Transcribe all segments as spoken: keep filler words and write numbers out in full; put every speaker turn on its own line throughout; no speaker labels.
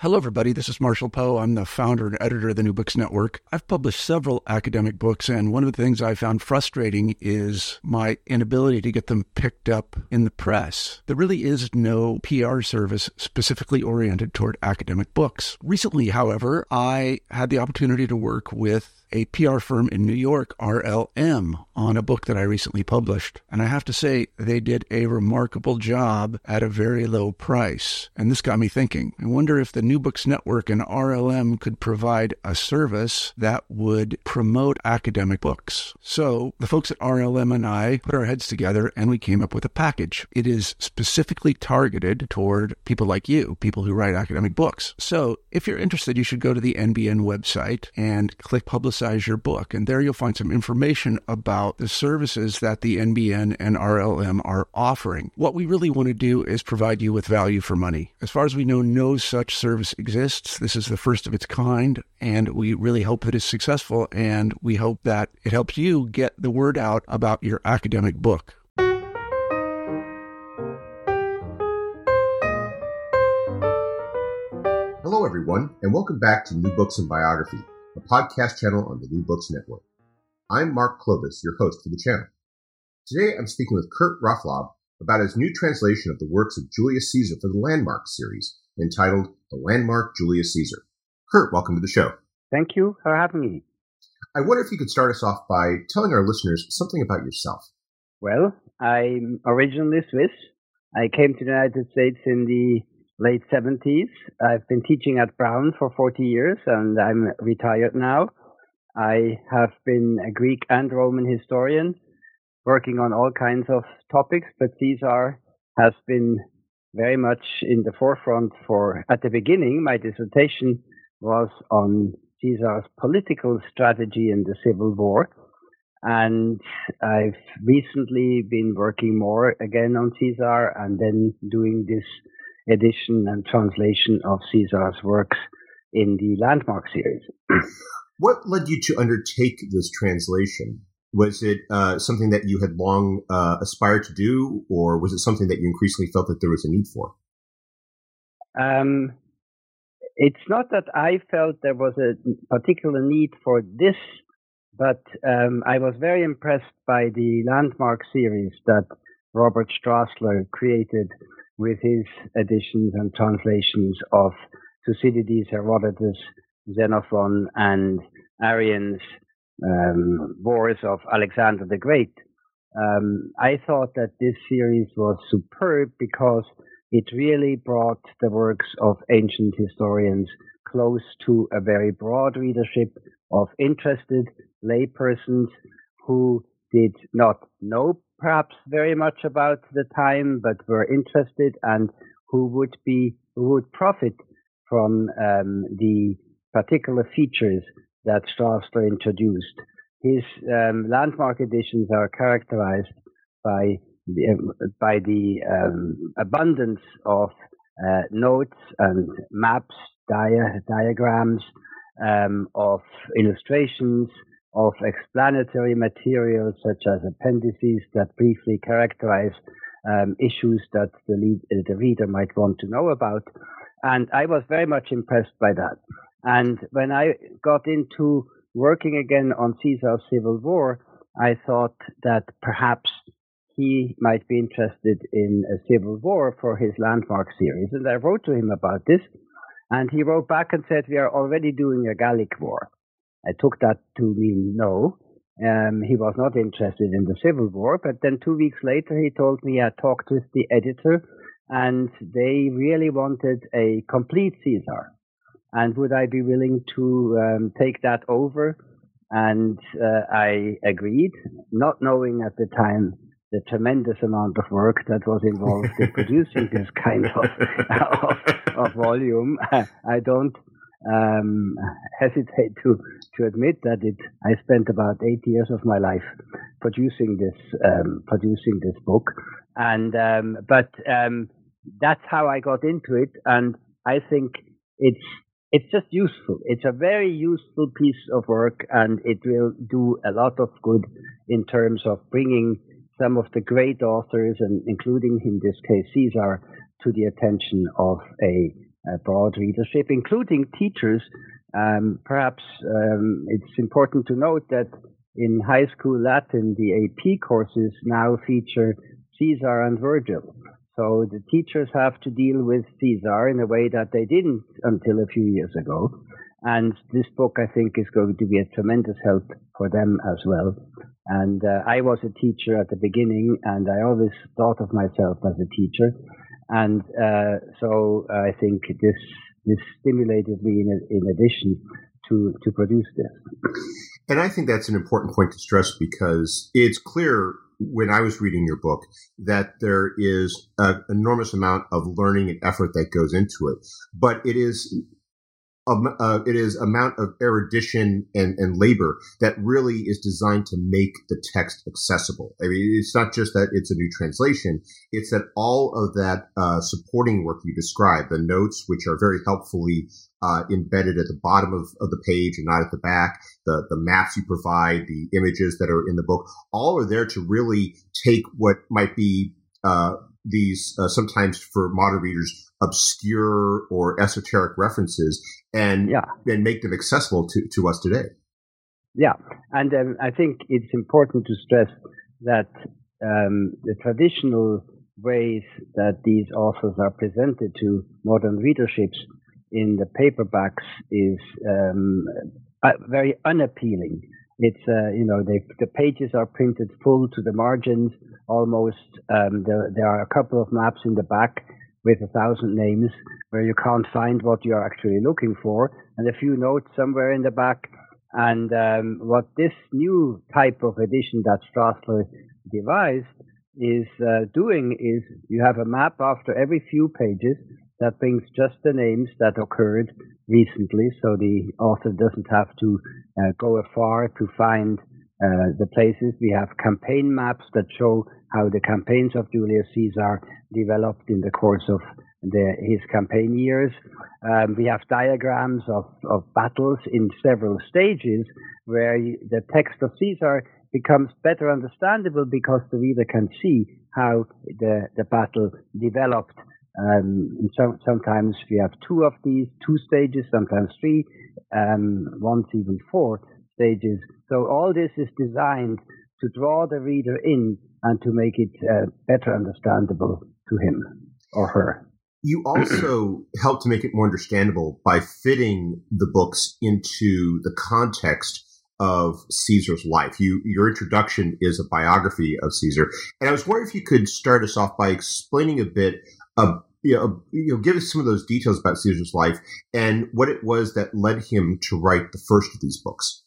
Hello, everybody. This is Marshall Poe. I'm the founder and editor of the New Books Network. I've published several academic books, and one of the things I found frustrating is my inability to get them picked up in the press. There really is no P R service specifically oriented toward academic books. Recently, however, I had the opportunity to work with a P R firm in New York, R L M, on a book that I recently published. And I have to say, they did a remarkable job at a very low price. And this got me thinking. I wonder if the New Books Network and R L M could provide a service that would promote academic books. So the folks at R L M and I put our heads together and we came up with a package. It is specifically targeted toward people like you, people who write academic books. So if you're interested, you should go to the N B N website and click Publicize your book. And there you'll find some information about the services that the N B N and R L M are offering. What we really want to do is provide you with value for money. As far as we know, no such service exists. This is the first of its kind, and we really hope that it's successful, and we hope that it helps you get the word out about your academic book.
Hello, everyone, and welcome back to New Books and Biography, a podcast channel on the New Books Network. I'm Mark Clovis, your host for the channel. Today, I'm speaking with Kurt Raaflaub about his new translation of the works of Julius Caesar for the Landmark series, entitled The Landmark Julius Caesar. Kurt, welcome to the show.
Thank you for having me.
I wonder if you could start us off by telling our listeners something about yourself.
Well, I'm originally Swiss. I came to the United States in the late seventies. I've been teaching at Brown for forty years, and I'm retired now. I have been a Greek and Roman historian, working on all kinds of topics, but Caesar has been very much in the forefront for, at the beginning, my dissertation was on Caesar's political strategy in the Civil War. And I've recently been working more again on Caesar and then doing this edition and translation of Caesar's works in the Landmark series.
What led you to undertake this translation? Was it uh, something that you had long uh, aspired to do, or was it something that you increasingly felt that there was a need for?
Um, it's not that I felt there was a particular need for this, but um, I was very impressed by the Landmark series that Robert Strassler created with his editions and translations of Thucydides, Herodotus, Xenophon, and Arrian's um, wars of Alexander the Great. Um, I thought that this series was superb because it really brought the works of ancient historians close to a very broad readership of interested laypersons who did not know perhaps very much about the time, but were interested and who would be, who would profit from um, the particular features that Strassler introduced. His um, Landmark editions are characterized by the, by the um, abundance of uh, notes and maps, dia- diagrams, um, of illustrations, of explanatory materials such as appendices that briefly characterize um, issues that the, lead, uh, the reader might want to know about. And I was very much impressed by that. And when I got into working again on Caesar's Civil War, I thought that perhaps he might be interested in a civil war for his Landmark series. And I wrote to him about this, and he wrote back and said, we are already doing a Gallic war. I took that to mean no. Um, he was not interested in the Civil War, but then two weeks later he told me I talked with the editor and they really wanted a complete Caesar. And would I be willing to um, take that over? And uh, I agreed, not knowing at the time the tremendous amount of work that was involved in producing this kind of, of, of volume. I don't um, hesitate to, to admit that it, I spent about eight years of my life producing this, um, producing this book. And, um, but, um, that's how I got into it. And I think it's, it's just useful. It's a very useful piece of work, and it will do a lot of good in terms of bringing some of the great authors, and including in this case Caesar, to the attention of a a broad readership, including teachers. Um, perhaps um, it's important to note that in high school Latin, the A P courses now feature Caesar and Virgil. So the teachers have to deal with Caesar in a way that they didn't until a few years ago. And this book, I think, is going to be a tremendous help for them as well. And uh, I was a teacher at the beginning, and I always thought of myself as a teacher. And uh, so I think this this stimulated me in, in addition to, to produce this.
And I think that's an important point to stress, because it's clear when I was reading your book that there is an enormous amount of learning and effort that goes into it. But it is Um, uh, it is amount of erudition and, and labor that really is designed to make the text accessible. I mean, it's not just that it's a new translation. It's that all of that uh, supporting work you described, the notes, which are very helpfully uh, embedded at the bottom of, of the page and not at the back, the, the maps you provide, the images that are in the book, all are there to really take what might be uh, these uh, sometimes for modern readers obscure or esoteric references and
yeah.
and make them accessible to, to us today.
Yeah, and um, I think it's important to stress that um, the traditional ways that these authors are presented to modern readerships in the paperbacks is um, uh, very unappealing. It's, uh, you know, they, the pages are printed full to the margins almost. Um, there, there are a couple of maps in the back with a thousand names where you can't find what you are actually looking for, and a few notes somewhere in the back. And um, what this new type of edition that Strassler devised is uh, doing is you have a map after every few pages that brings just the names that occurred recently, so the author doesn't have to uh, go afar to find uh, the places. We have campaign maps that show how the campaigns of Julius Caesar developed in the course of the, his campaign years. Um, we have diagrams of, of battles in several stages where you, the text of Caesar becomes better understandable because the reader can see how the, the battle developed. Um, and so, sometimes we have two of these, two stages, sometimes three, um, once even four stages. So all this is designed to draw the reader in and to make it uh, better understandable to him or her.
You also help to make it more understandable by fitting the books into the context of Caesar's life. You, your introduction is a biography of Caesar. And I was wondering if you could start us off by explaining a bit of, you know, you know, give us some of those details about Caesar's life and what it was that led him to write the first of these books.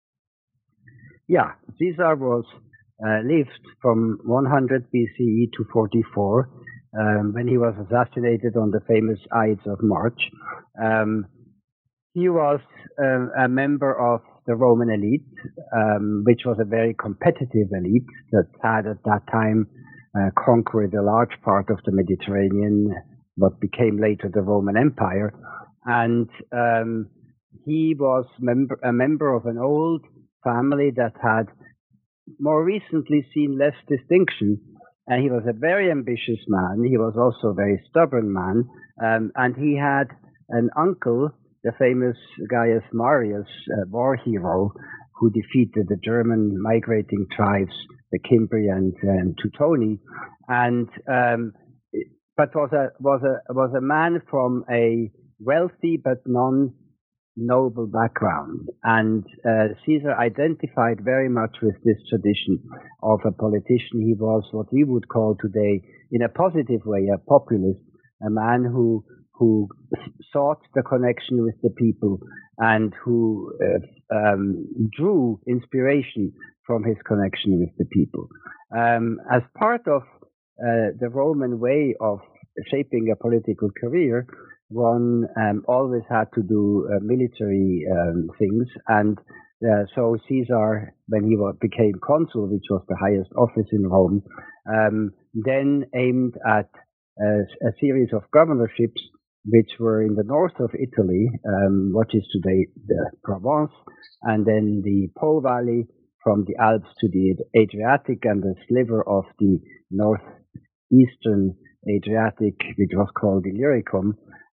Yeah, Caesar was uh, lived from one hundred B C E to forty-four, um, when he was assassinated on the famous Ides of March. Um, he was uh, a member of the Roman elite, um, which was a very competitive elite that had at that time uh, conquered a large part of the Mediterranean, what became later the Roman Empire. And um, he was member, a member of an old family that had more recently seen less distinction. And he was a very ambitious man. He was also a very stubborn man. Um, and he had an uncle, the famous Gaius Marius, uh, war hero, who defeated the German migrating tribes, the Cimbri and, and Teutoni, and um, but was a was a was a man from a wealthy but non-noble background, and uh, Caesar identified very much with this tradition of a politician. He was what we would call today, in a positive way, a populist, a man who who sought the connection with the people and who uh, um, drew inspiration from his connection with the people. Um, as part of uh, the Roman way of shaping a political career, one um, always had to do uh, military um, things. And uh, so Caesar, when he became consul, which was the highest office in Rome, um, then aimed at a, a series of governorships which were in the north of Italy, um, what is today the Provence, and then the Po Valley from the Alps to the Adriatic, and the sliver of the northeastern Adriatic, which was called Illyricum.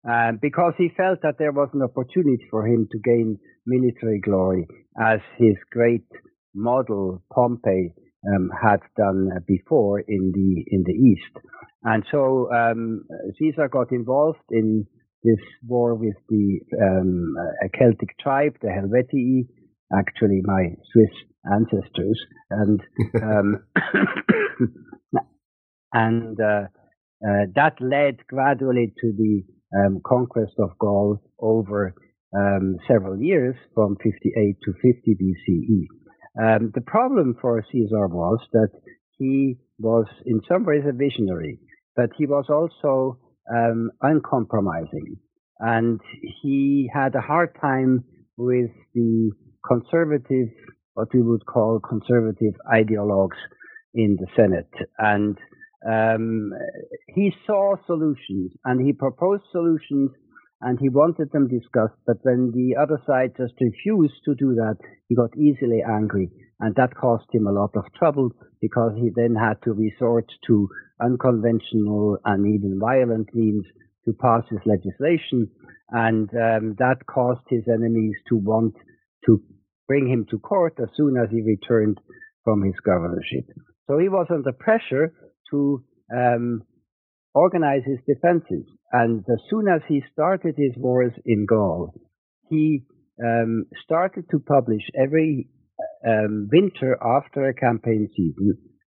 uh, because he felt that there was an opportunity for him to gain military glory, as his great model Pompey um, had done before in the in the East. And so um, Caesar got involved in this war with the um, a Celtic tribe, the Helvetii, actually my Swiss ancestors, and um, and uh, uh, that led gradually to the um, conquest of Gaul over um, several years, from fifty-eight to fifty B C E. Um, the problem for Caesar was that he was in some ways a visionary, but he was also um, uncompromising, and he had a hard time with the conservative, what we would call conservative ideologues in the Senate. And um, he saw solutions, and he proposed solutions, and he wanted them discussed. But when the other side just refused to do that, he got easily angry, and that cost him a lot of trouble, because he then had to resort to unconventional and even violent means to pass his legislation, and um, that caused his enemies to want to bring him to court as soon as he returned from his governorship. So he was under pressure to um, organize his defenses. And as soon as he started his wars in Gaul, he um, started to publish every um, winter after a campaign season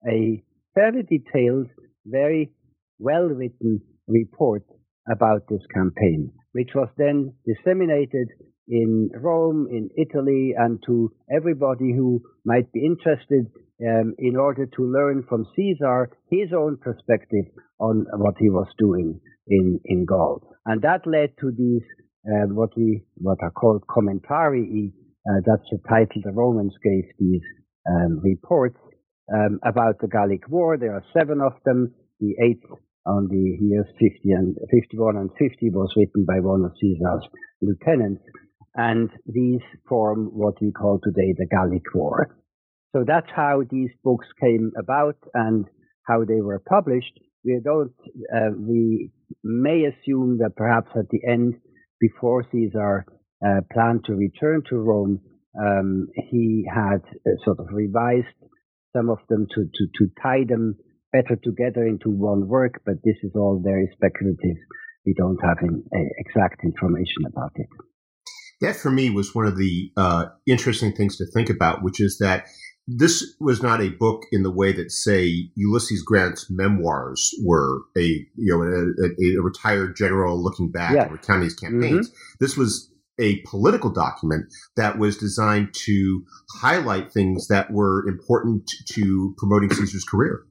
a fairly detailed, very well-written report about this campaign, which was then disseminated in Rome, in Italy, and to everybody who might be interested, um, in order to learn from Caesar his own perspective on what he was doing in, in Gaul. And that led to these, uh, what we, what are called commentarii, uh, that's the title the Romans gave these um, reports um, about the Gallic War. There are seven of them. The eighth on the years fifty and fifty-one and fifty was written by one of Caesar's lieutenants. And these form what we call today the Gallic War. So that's how these books came about and how they were published. We don't, uh, we may assume that perhaps at the end, before Caesar uh, planned to return to Rome, um, he had uh, sort of revised some of them to, to, to tie them better together into one work, but this is all very speculative. We don't have in, uh, exact information about it.
That for me was one of the uh, interesting things to think about, which is that this was not a book in the way that, say, Ulysses Grant's memoirs were, a you know a, a retired general looking back
yes.
and recounting his campaigns. Mm-hmm. This was a political document that was designed to highlight things that were important to promoting Caesar's career.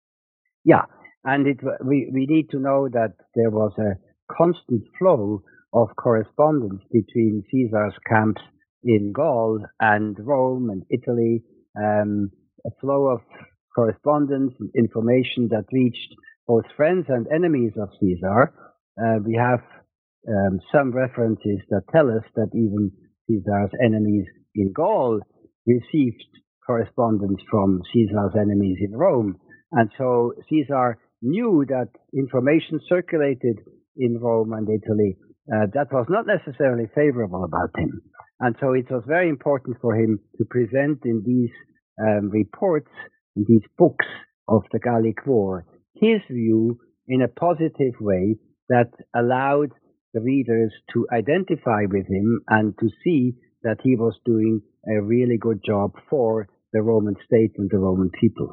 Yeah, and it, we we need to know that there was a constant flow of correspondence between Caesar's camps in Gaul and Rome and Italy, um, a flow of correspondence and information that reached both friends and enemies of Caesar. Uh, we have um, some references that tell us that even Caesar's enemies in Gaul received correspondence from Caesar's enemies in Rome. And so Caesar knew that information circulated in Rome and Italy Uh, that was not necessarily favorable about him. And so it was very important for him to present in these um, reports, in these books of the Gallic War, his view in a positive way that allowed the readers to identify with him and to see that he was doing a really good job for the Roman state and the Roman people.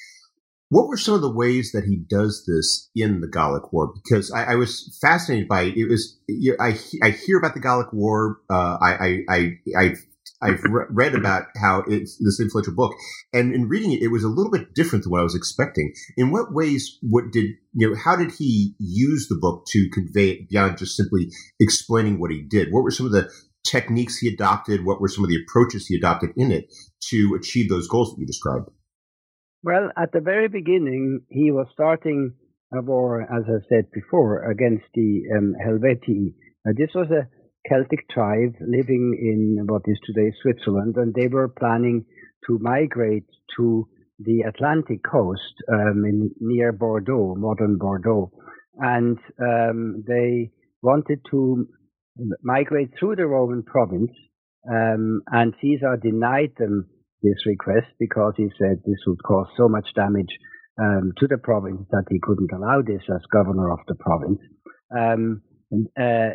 What were some of the ways that he does this in the Gallic War? Because I, I was fascinated by it. It was I, I hear about the Gallic War. Uh, I, I, I, I've read about how it's this influential book, and in reading it, it was a little bit different than what I was expecting. In what ways? What did you know? How did he use the book to convey it beyond just simply explaining what he did? What were some of the techniques he adopted? What were some of the approaches he adopted in it to achieve those goals that you described?
Well, at the very beginning, he was starting a war, as I said before, against the um, Helvetii. Uh, this was a Celtic tribe living in what is today Switzerland, and they were planning to migrate to the Atlantic coast um, in, near Bordeaux, modern Bordeaux. And um, they wanted to migrate through the Roman province, um, and Caesar denied them this request because he said this would cause so much damage um, to the province that he couldn't allow this as governor of the province. Um, and, uh,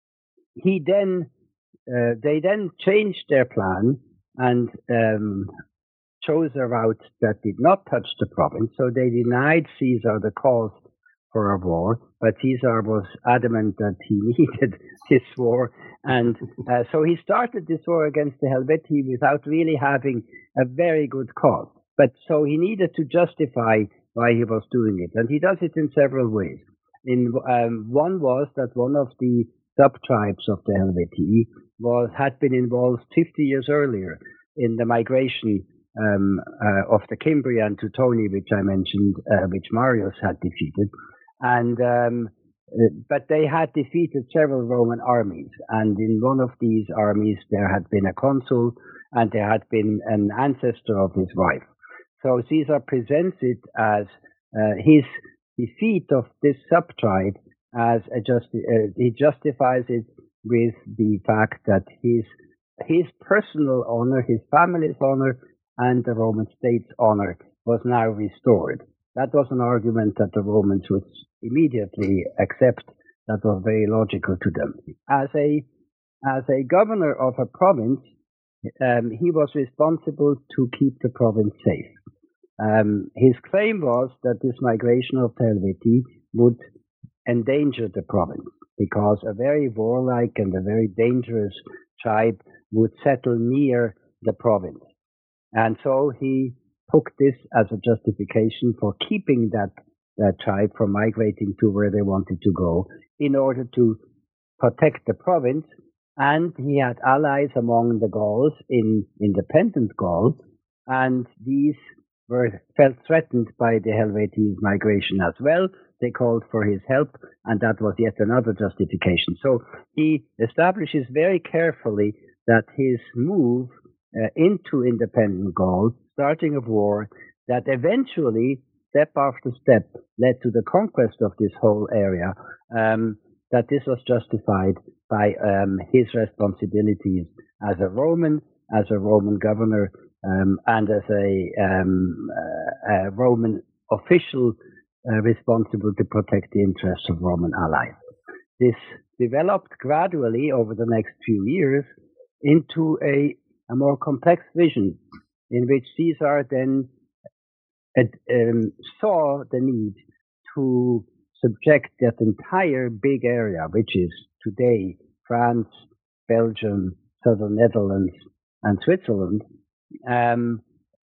he then, uh, they then changed their plan and um, chose a route that did not touch the province. So they denied Caesar the cause for a war, but Caesar was adamant that he needed this war. And uh, so he started this war against the Helvetii without really having a very good cause. But so he needed to justify why he was doing it. And he does it in several ways. In um, one was that one of the sub-tribes of the Helvetii was had been involved fifty years earlier in the migration um, uh, of the Cimbrian Teutoni, which I mentioned, uh, which Marius had defeated. And um, but they had defeated several Roman armies, and in one of these armies there had been a consul, and there had been an ancestor of his wife. So Caesar presents it as uh, his defeat of this sub-tribe as a justi- uh, he justifies it with the fact that his his personal honor, his family's honor, and the Roman state's honor was now restored. That was an argument that the Romans would immediately accept. That was very logical to them. As a as a governor of a province, um, he was responsible to keep the province safe. Um, his claim was that this migration of the Helvetii would endanger the province because a very warlike and a very dangerous tribe would settle near the province. And so he took this as a justification for keeping that, that tribe from migrating to where they wanted to go in order to protect the province. And he had allies among the Gauls in independent Gaul, and these were felt threatened by the Helvetii migration as well. They called for his help, and that was yet another justification. So he establishes very carefully that his move uh, into independent Gaul, starting a war that eventually, step after step, led to the conquest of this whole area, um, that this was justified by um, his responsibilities as a Roman, as a Roman governor, um, and as a, um, uh, a Roman official uh, responsible to protect the interests of Roman allies. This developed gradually over the next few years into a, a more complex vision in which Caesar then had, um, saw the need to subject that entire big area, which is today France, Belgium, southern Netherlands, and Switzerland. Um,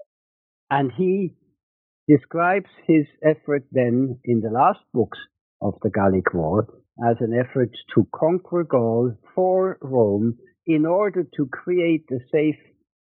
and he describes his effort then in the last books of the Gallic War as an effort to conquer Gaul for Rome in order to create a safe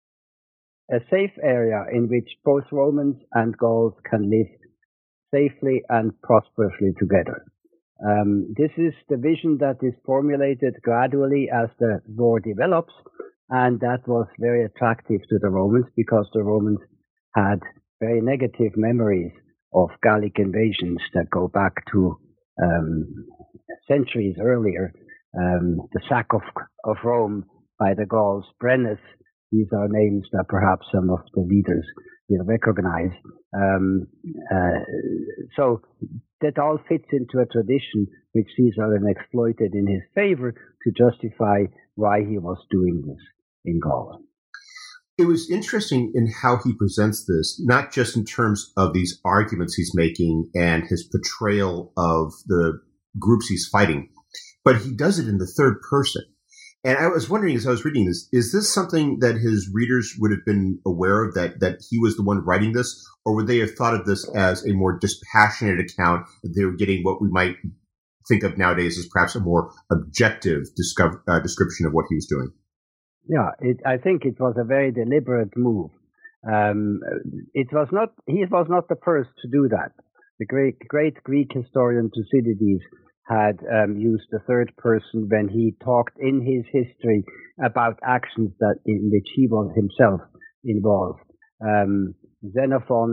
a safe area in which both Romans and Gauls can live safely and prosperously together. Um, this is the vision that is formulated gradually as the war develops, and that was very attractive to the Romans because the Romans had very negative memories of Gallic invasions that go back to um, centuries earlier. Um, the sack of, of Rome by the Gauls, Brennus. These are names that perhaps some of the leaders will recognize. Um, uh, so that all fits into a tradition which Caesar then exploited in his favor to justify why he was doing this in Gaul.
It was interesting in how he presents this, not just in terms of these arguments he's making and his portrayal of the groups he's fighting, but he does it in the third person. And I was wondering, as I was reading this, is this something that his readers would have been aware of, that, that he was the one writing this, or would they have thought of this as a more dispassionate account, that they were getting what we might think of nowadays as perhaps a more objective discover, uh, description of what he was doing?
Yeah, it, I think it was a very deliberate move. Um, it was not, he was not the first to do that. The great, great Greek historian Thucydides had um, used the third person when he talked in his history about actions that in which he was himself involved. Um, Xenophon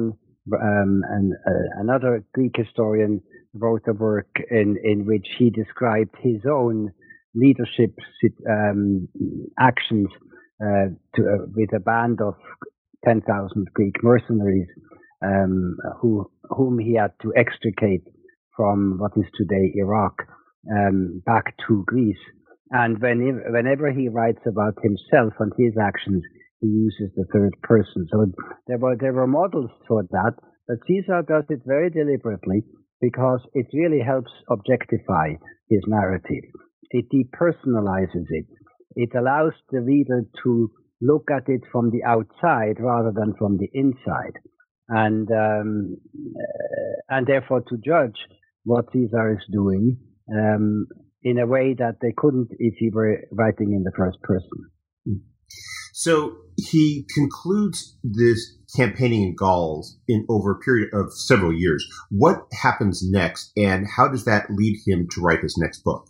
um, and uh, another Greek historian wrote a work in, in which he described his own leadership um, actions uh, to, uh, with a band of ten thousand Greek mercenaries um, who, whom he had to extricate from what is today Iraq um, back to Greece. And when, whenever he writes about himself and his actions, he uses the third person. So there were there were models for that, but Caesar does it very deliberately because it really helps objectify his narrative. It depersonalizes it. It allows the reader to look at it from the outside rather than from the inside, and um, and therefore to judge what Caesar is doing um, in a way that they couldn't if he were writing in the first person.
So he concludes this campaigning in Gaul in over a period of several years. What happens next, and how does that lead him to write his next book?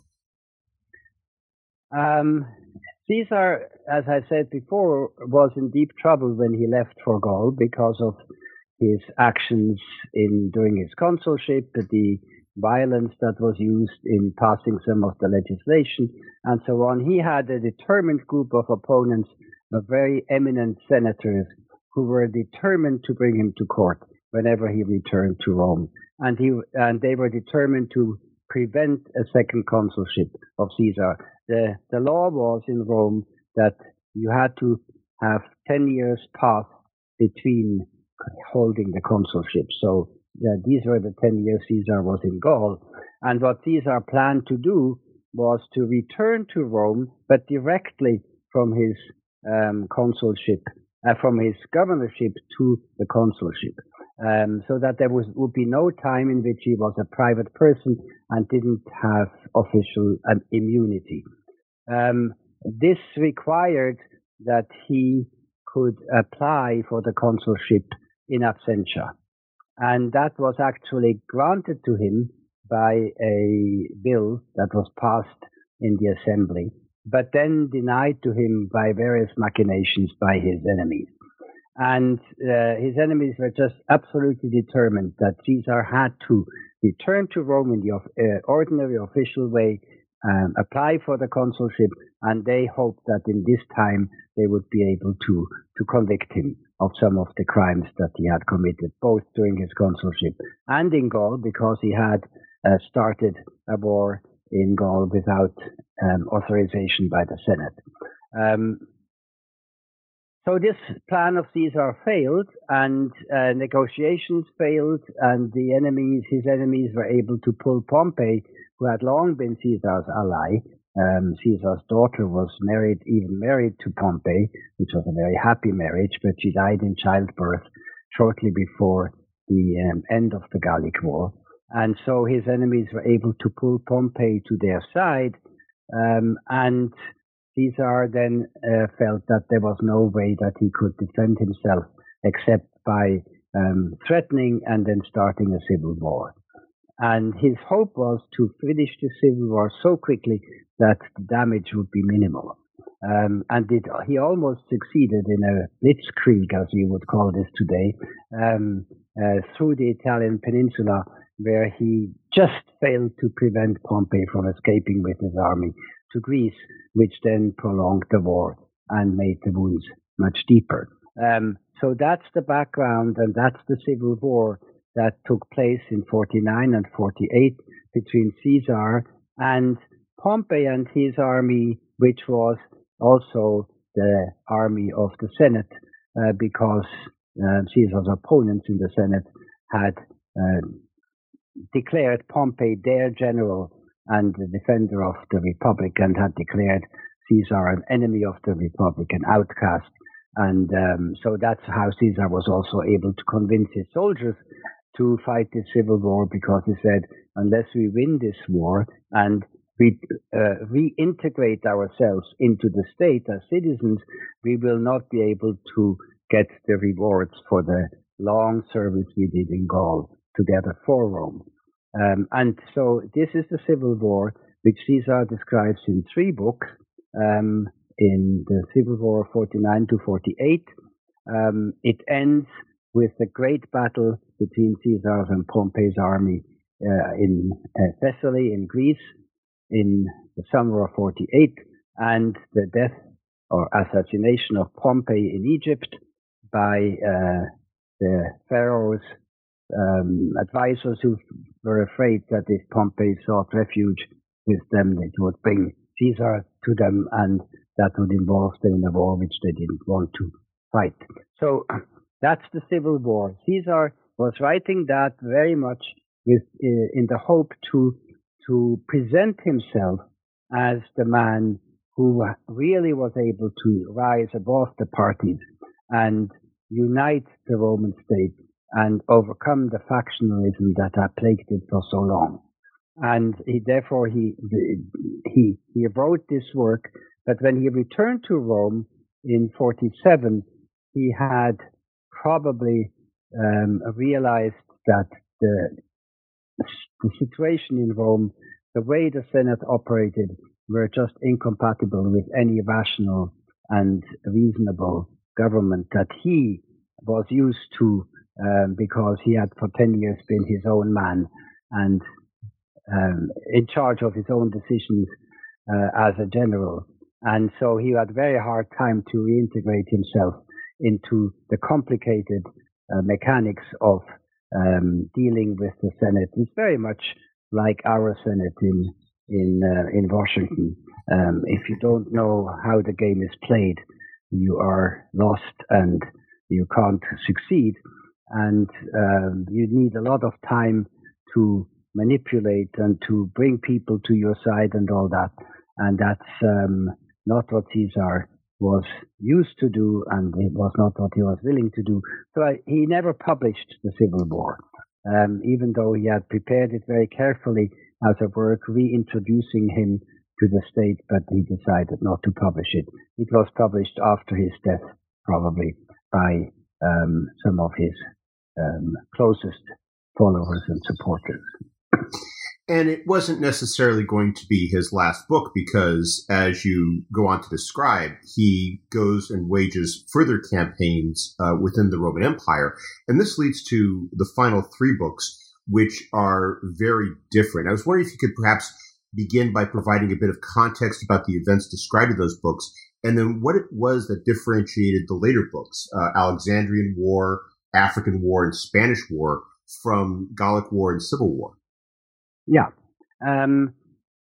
Um, Caesar, as I said before, was in deep trouble when he left for Gaul because of his actions in during his consulship, the violence that was used in passing some of the legislation, and so on. He had a determined group of opponents, of very eminent senators who were determined to bring him to court whenever he returned to Rome. And he and they were determined to prevent a second consulship of Caesar. The, the law was in Rome that you had to have ten years pass between holding the consulship. So yeah, these were the ten years Caesar was in Gaul. And what Caesar planned to do was to return to Rome, but directly from his um, consulship, uh, from his governorship to the consulship, um, so that there was would be no time in which he was a private person and didn't have official um, immunity. Um, this required that he could apply for the consulship in absentia. And that was actually granted to him by a bill that was passed in the assembly, but then denied to him by various machinations by his enemies. And uh, his enemies were just absolutely determined that Caesar had to return to Rome in the uh, ordinary official way, um, apply for the consulship, and they hoped that in this time they would be able to, to convict him of some of the crimes that he had committed, both during his consulship and in Gaul, because he had uh, started a war in Gaul without um, authorization by the Senate. Um, so this plan of Caesar failed, and uh, negotiations failed, and the enemies, his enemies, were able to pull Pompey, who had long been Caesar's ally. Um, Caesar's daughter was married, even married to Pompey, which was a very happy marriage, but she died in childbirth shortly before the um, end of the Gallic War. And so his enemies were able to pull Pompey to their side, um, and Caesar then uh, felt that there was no way that he could defend himself except by um, threatening and then starting a civil war. And his hope was to finish the civil war so quickly that the damage would be minimal. Um, and it, he almost succeeded in a blitzkrieg, as you would call this today, um, uh, through the Italian peninsula, where he just failed to prevent Pompey from escaping with his army to Greece, which then prolonged the war and made the wounds much deeper. Um, so that's the background, and that's the civil war that took place in forty-nine and forty-eight between Caesar and Pompey and his army, which was also the army of the Senate, uh, because uh, Caesar's opponents in the Senate had uh, declared Pompey their general and the defender of the Republic, and had declared Caesar an enemy of the Republic, an outcast. And um, so that's how Caesar was also able to convince his soldiers to fight this civil war, because he said, unless we win this war and we uh, reintegrate ourselves into the state as citizens, we will not be able to get the rewards for the long service we did in Gaul together for Rome. Um, and so this is the civil war, which Caesar describes in three books, um, in the Civil War forty-nine to forty-eight. Um, it ends with the great battle between Caesar's and Pompey's army uh, in uh, Thessaly in Greece in the summer of forty-eight, and the death or assassination of Pompey in Egypt by uh, the pharaoh's um, advisors, who were afraid that if Pompey sought refuge with them, it would bring Caesar to them, and that would involve them in a war which they didn't want to fight. So that's the Civil War. Caesar was writing that very much with uh, in the hope to to present himself as the man who really was able to rise above the parties and unite the Roman state and overcome the factionalism that had plagued it for so long. And he, therefore he he he wrote this work. But when he returned to Rome in forty-seven, he had probably um, realized that the the situation in Rome, the way the Senate operated, were just incompatible with any rational and reasonable government that he was used to, um, because he had for ten years been his own man and um, in charge of his own decisions uh, as a general. And so he had a very hard time to reintegrate himself into the complicated uh, mechanics of um, dealing with the Senate. It's very much like our Senate in in uh, in Washington. Um, if you don't know how the game is played, you are lost and you can't succeed. And um, you need a lot of time to manipulate and to bring people to your side and all that. And that's um, not what Caesar was used to do, and it was not what he was willing to do. So I, he never published the Civil War, um, even though he had prepared it very carefully as a work reintroducing him to the state, but he decided not to publish it. It was published after his death, probably by um, some of his um, closest followers and supporters.
And it wasn't necessarily going to be his last book, because as you go on to describe, he goes and wages further campaigns uh, within the Roman Empire. And this leads to the final three books, which are very different. I was wondering if you could perhaps begin by providing a bit of context about the events described in those books, and then what it was that differentiated the later books, uh, Alexandrian War, African War, and Spanish War, from Gallic War and Civil War.
Yeah. Um,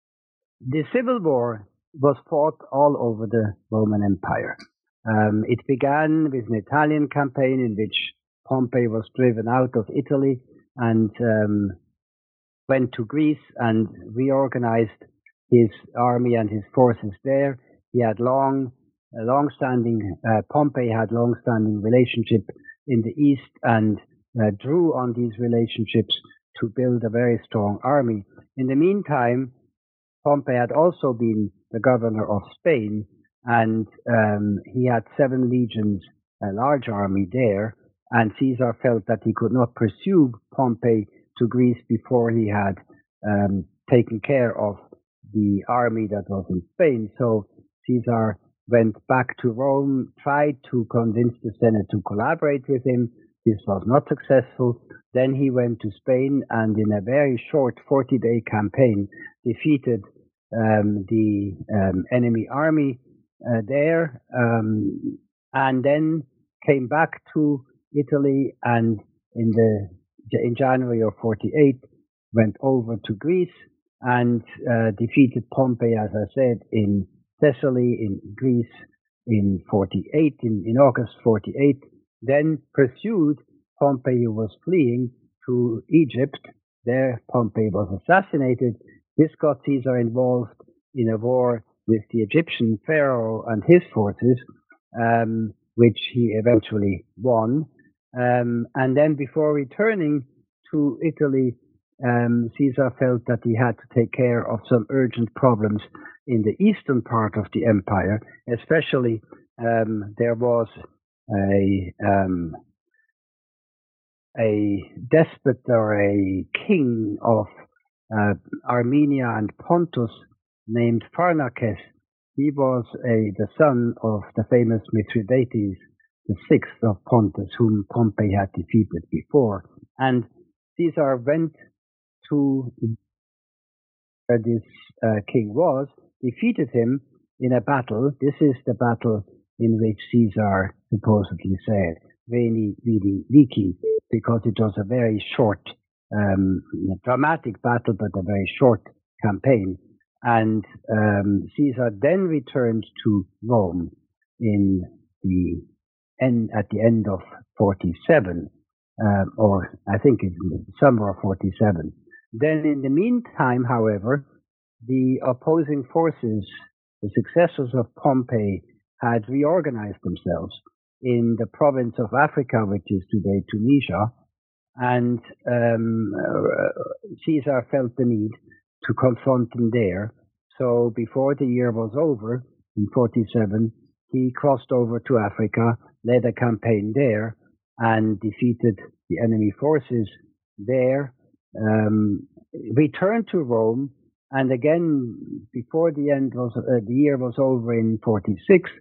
the Civil War was fought all over the Roman Empire. Um, it began with an Italian campaign in which Pompey was driven out of Italy and um, went to Greece and reorganized his army and his forces there. He had long, a long-standing, uh, Pompey had long-standing relationship in the east and uh, drew on these relationships to build a very strong army. In the meantime, Pompey had also been the governor of Spain, and um, he had seven legions, a large army there, and Caesar felt that he could not pursue Pompey to Greece before he had um, taken care of the army that was in Spain. So Caesar went back to Rome, tried to convince the Senate to collaborate with him. This was not successful. Then he went to Spain and in a very short forty-day campaign defeated um, the um, enemy army uh, there, um, and then came back to Italy, and in the in January of forty-eight went over to Greece and uh, defeated Pompey, as I said, in Thessaly, in Greece, in forty-eight, in, in August forty-eight. Then pursued Pompey, who was fleeing, to Egypt. There Pompey was assassinated. This got Caesar involved in a war with the Egyptian pharaoh and his forces, um, which he eventually won. Um, and then before returning to Italy, um, Caesar felt that he had to take care of some urgent problems in the eastern part of the empire. Especially um, there was a um, a despot or a king of uh, Armenia and Pontus named Pharnaces. He was a the son of the famous Mithridates, the sixth of Pontus, whom Pompey had defeated before. And Caesar went to where this uh, king was, defeated him in a battle. This is the battle in which Caesar supposedly said, Veni, Vidi, Vici, because it was a very short, um, dramatic battle, but a very short campaign. And um, Caesar then returned to Rome in the end, at the end of forty-seven, uh, or I think in the summer of forty-seven. Then in the meantime, however, the opposing forces, the successors of Pompey, had reorganized themselves in the province of Africa, which is today Tunisia, and um, uh, Caesar felt the need to confront them there. So before the year was over, in forty-seven, he crossed over to Africa, led a campaign there, and defeated the enemy forces there, um, returned to Rome, and again, before the end was uh, the year was over in forty-six,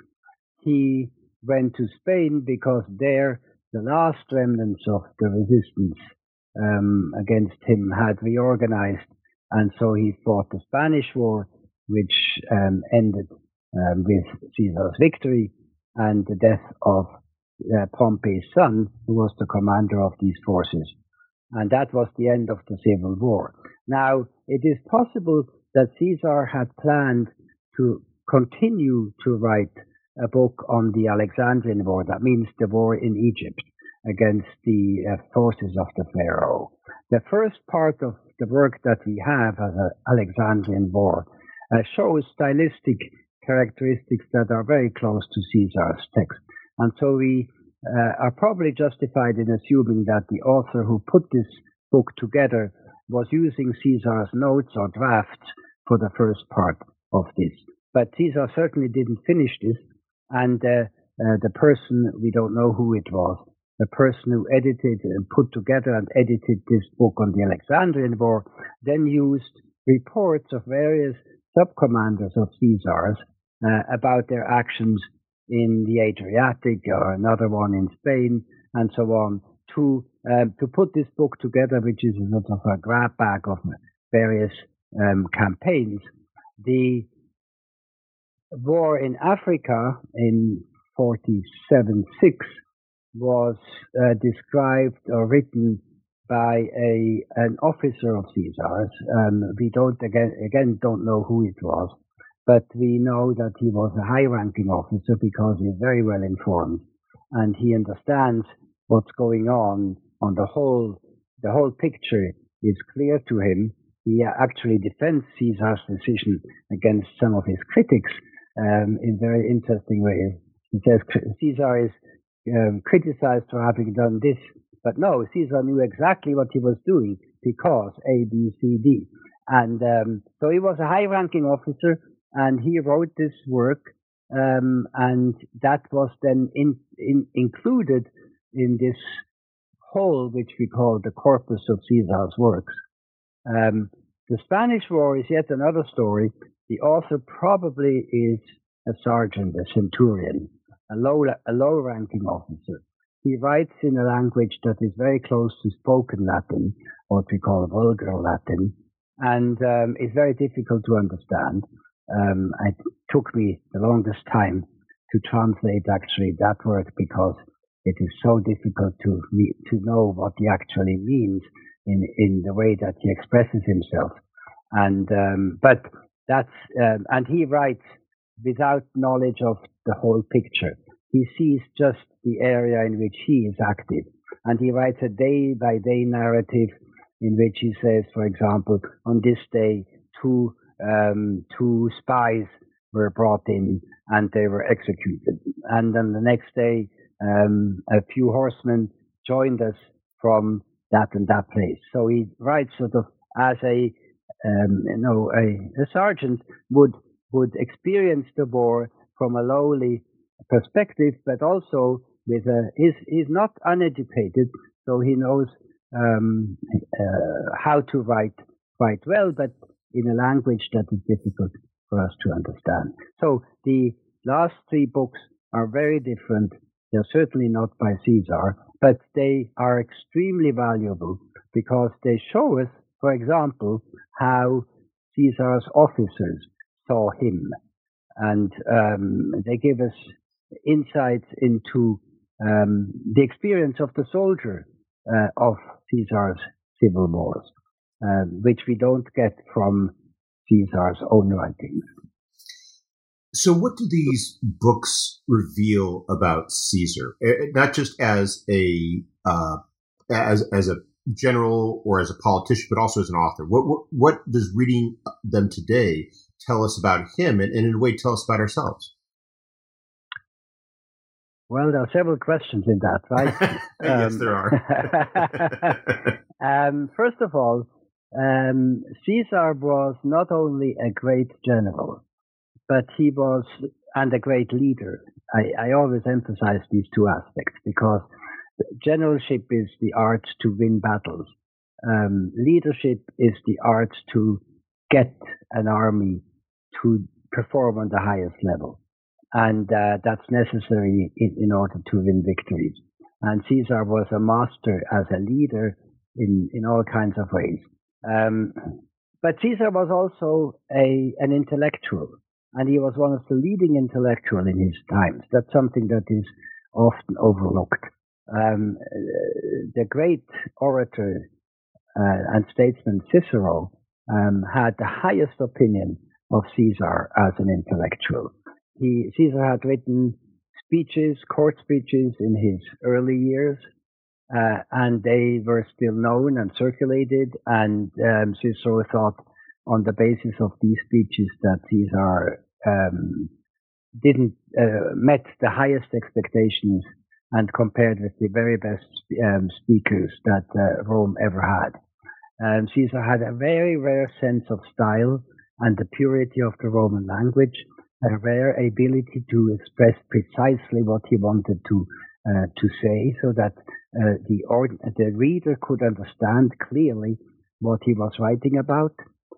he went to Spain because there the last remnants of the resistance um, against him had reorganized, and so he fought the Spanish War, which um, ended um, with Caesar's victory and the death of uh, Pompey's son, who was the commander of these forces. And that was the end of the Civil War. Now, it is possible that Caesar had planned to continue to write a book on the Alexandrian War, that means the war in Egypt against the uh, forces of the Pharaoh. The first part of the work that we have as an Alexandrian War uh, shows stylistic characteristics that are very close to Caesar's text. And so we uh, are probably justified in assuming that the author who put this book together was using Caesar's notes or drafts for the first part of this. But Caesar certainly didn't finish this, and uh, uh, the person, we don't know who it was, the person who edited and put together and edited this book on the Alexandrian War, then used reports of various sub-commanders of Caesar's uh, about their actions in the Adriatic, or another one in Spain, and so on, to um, to put this book together, which is a sort of a grab bag of various um, campaigns. The war in Africa in forty-seven six was uh, described or written by a an officer of Caesar's. Um, we don't again again don't know who it was, but we know that he was a high-ranking officer because he's very well informed and he understands what's going on. On the whole, the whole picture is clear to him. He actually defends Caesar's decision against some of his critics um, in very interesting ways. He says Caesar is um, criticized for having done this, but no, Caesar knew exactly what he was doing because A, B, C, D. And um, so he was a high-ranking officer, and he wrote this work, um, and that was then in, in, included in this whole, which we call the corpus of Caesar's works. Um, the Spanish War is yet another story. The author probably is a sergeant, a centurion, a low, a low-ranking officer. He writes in a language that is very close to spoken Latin, what we call vulgar Latin, and um, is very difficult to understand. Um, it took me the longest time to translate actually that word because it is so difficult to to know what he actually means in in the way that he expresses himself. And um, but that's um, and he writes without knowledge of the whole picture. He sees just the area in which he is active, and he writes a day-by-day narrative in which he says, for example, on this day, two um, two spies were brought in and they were executed, and then the next day, um, a few horsemen joined us from that and that place. So he writes sort of as a um, you know a, a sergeant would would experience the war from a lowly perspective, but also with a, he's, he's not uneducated, so he knows um, uh, how to write quite well, but in a language that is difficult for us to understand. So the last three books are very different. They're certainly not by Caesar, but they are extremely valuable because they show us, for example, how Caesar's officers saw him. And um, they give us insights into um, the experience of the soldier uh, of Caesar's civil wars, uh, which we don't get from Caesar's own writings.
So what do these books reveal about Caesar? Not just as a uh, as as a general or as a politician, but also as an author. What what, what does reading them today tell us about him, and, and in a way tell us about ourselves?
Well, there are several questions in that, right?
Yes,
um,
there are.
um, first of all, um, Caesar was not only a great general, but he was, and a great leader. I, I always emphasize these two aspects because generalship is the art to win battles. Um, leadership is the art to get an army to perform on the highest level. And uh, that's necessary in, in order to win victories. And Caesar was a master as a leader in, in all kinds of ways. Um, but Caesar was also a an intellectual. And he was one of the leading intellectuals in his times. That's something that is often overlooked. Um, the great orator uh, and statesman Cicero um, had the highest opinion of Caesar as an intellectual. He, Caesar had written speeches, court speeches in his early years, uh, and they were still known and circulated. And um, Cicero thought, on the basis of these speeches, that Caesar um, didn't uh, met the highest expectations and compared with the very best um, speakers that uh, Rome ever had. Um, Caesar had a very rare sense of style and the purity of the Roman language, a rare ability to express precisely what he wanted to uh, to say, so that uh, the or- the reader could understand clearly what he was writing about.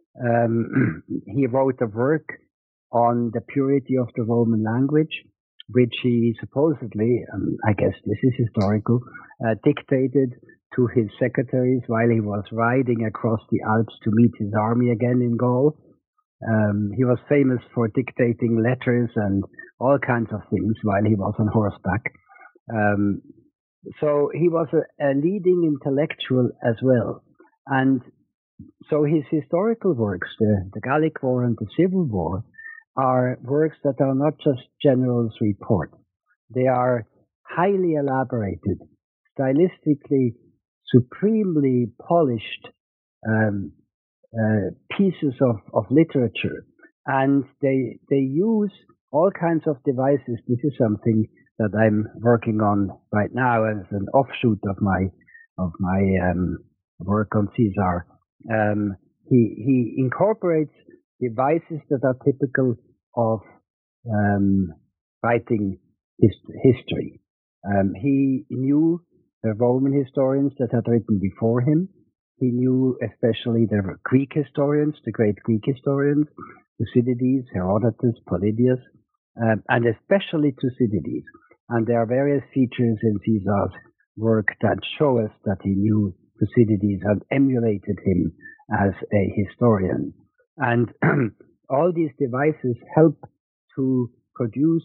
Um, he wrote a work on the purity of the Roman language, which he supposedly, um, I guess this is historical, uh, dictated to his secretaries while he was riding across the Alps to meet his army again in Gaul. Um, he was famous for dictating letters and all kinds of things while he was on horseback. Um, so he was a, a leading intellectual as well. And so his historical works, the, the Gallic War and the Civil War, are works that are not just generals' reports. They are highly elaborated, stylistically supremely polished um, uh, pieces of, of literature. And they they use all kinds of devices. This is something that I'm working on right now as an offshoot of my of my um, work on Caesar. Um, he he incorporates devices that are typical of um, writing his, history. Um, he knew the Roman historians that had written before him. He knew especially the Greek historians, the great Greek historians, Thucydides, Herodotus, Polybius, um, and especially Thucydides. And there are various features in Caesar's work that show us that he knew Thucydides and emulated him as a historian. And all these devices help to produce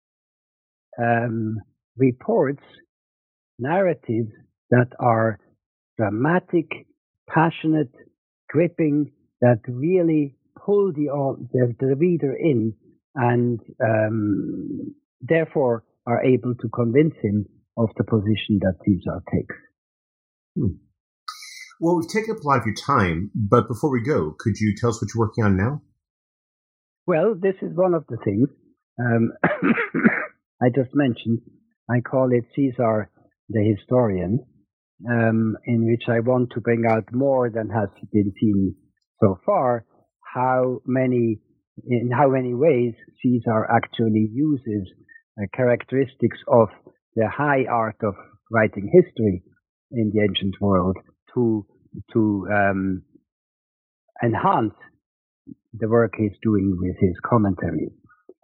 um, reports, narratives that are dramatic, passionate, gripping, that really pull the, the, the reader in and um, therefore are able to convince him of the position that Caesar takes.
Hmm. Well, we've taken up a lot of your time, but before we go, could you tell us what you're working on now?
Well, this is one of the things um, I just mentioned. I call it Caesar the Historian, um, in which I want to bring out more than has been seen so far, how many, in how many ways Caesar actually uses uh, characteristics of the high art of writing history in the ancient world to to um, enhance the work he's doing with his commentaries.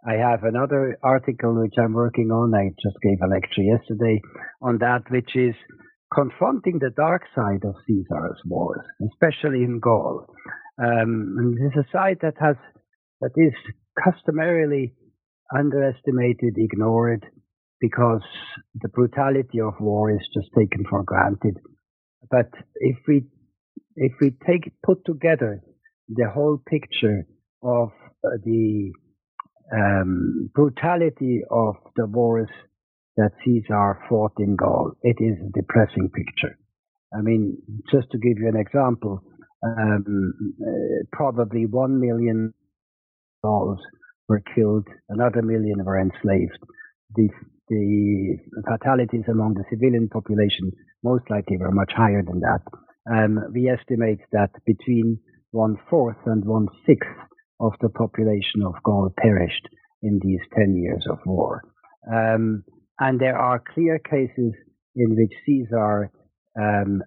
I have another article which I'm working on. I just gave a lecture yesterday on that, which is confronting the dark side of Caesar's wars, especially in Gaul. Um, and this is a side that has that is customarily underestimated, ignored, because the brutality of war is just taken for granted. But if we if we take put together the whole picture of uh, the um, brutality of the wars that Caesar fought in Gaul, it is a depressing picture. I mean, just to give you an example, um, uh, probably one million Gauls were killed, another million were enslaved. The, the fatalities among the civilian population most likely were much higher than that. Um, we estimate that between one-fourth and one-sixth of the population of Gaul perished in these ten years of war. Um, and there are clear cases in which Caesar um,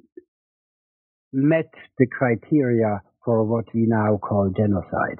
met the criteria for what we now call genocide.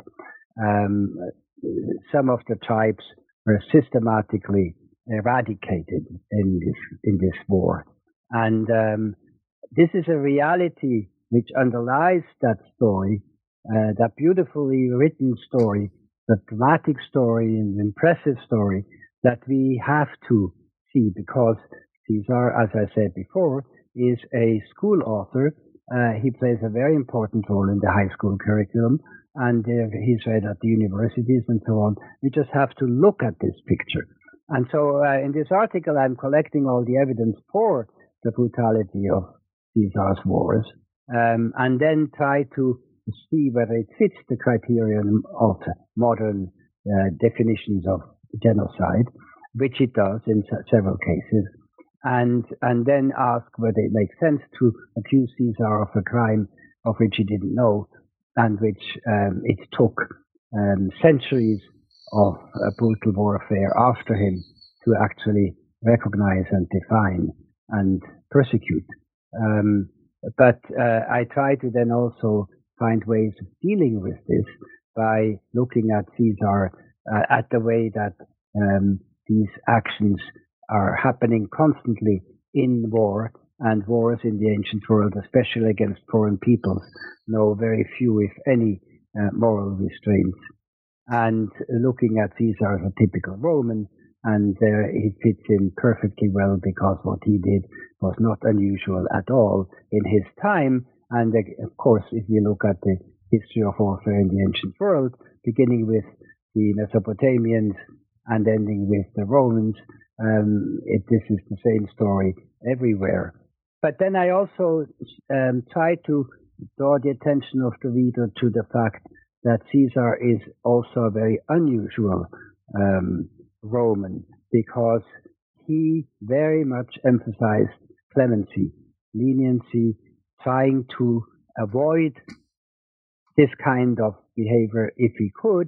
Um, some of the tribes were systematically eradicated in this in this war, and um, this is a reality which underlies that story, uh, that beautifully written story, that dramatic story and impressive story that we have to see, because Caesar, as I said before, is a school author. Uh, he plays a very important role in the high school curriculum, and uh, he's read at the universities and so on. We just have to look at this picture. And so uh, in this article, I'm collecting all the evidence for the brutality of Caesar's wars, um, and then try to see whether it fits the criterion of modern uh, definitions of genocide, which it does in several cases, and and then ask whether it makes sense to accuse Caesar of a crime of which he didn't know, and which um, it took um, centuries of uh, brutal warfare after him to actually recognize and define and persecute. Um, but uh, I try to then also find ways of dealing with this by looking at Caesar, uh, at the way that um, these actions are happening constantly in war, and wars in the ancient world, especially against foreign peoples, know very few, if any, uh, moral restraints. And looking at Caesar as a typical Roman, and uh, he fits in perfectly well because what he did was not unusual at all in his time. And uh, of course, if you look at the history of warfare in the ancient world, beginning with the Mesopotamians and ending with the Romans, um, it, this is the same story everywhere. But then I also um, try to draw the attention of the reader to the fact that Caesar is also a very unusual um, Roman, because he very much emphasized clemency, leniency, trying to avoid this kind of behavior if he could,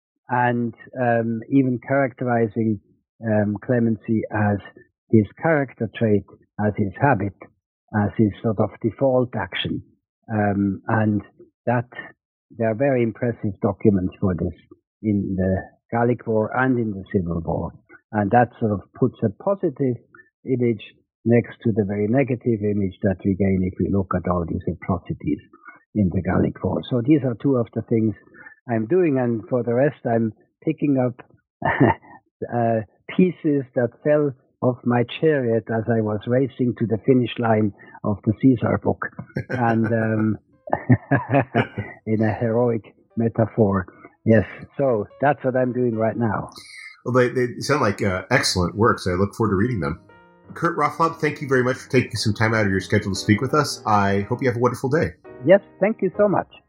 and um, even characterizing um, clemency as his character trait, as his habit, as his sort of default action. Um, and that there are very impressive documents for this in the Gallic War and in the Civil War. And that sort of puts a positive image next to the very negative image that we gain if we look at all these atrocities in the Gallic War. So these are two of the things I'm doing, and for the rest I'm picking up uh, pieces that fell off my chariot as I was racing to the finish line of the Caesar book, and um, in a heroic metaphor. Yes, so that's what I'm doing right now.
Well, they, they sound like uh, excellent works. I look forward to reading them. Kurt Raaflaub, thank you very much for taking some time out of your schedule to speak with us. I hope you have a wonderful day.
Yes, thank you so much.